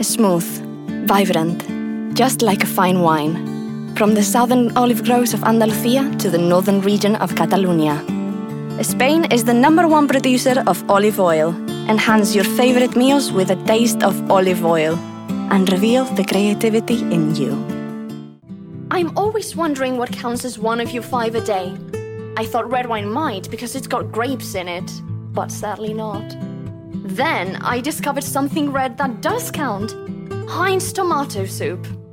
Smooth, vibrant, just like a fine wine. From the southern olive groves of Andalusia to the northern region of Catalonia. Spain is the #1 producer of olive oil. Enhance your favorite meals with a taste of olive oil and reveal the creativity in you. I'm always wondering what counts as one of your 5 a day. I thought red wine might because it's got grapes in it, but sadly not. Then I discovered something red that does count. Heinz tomato soup.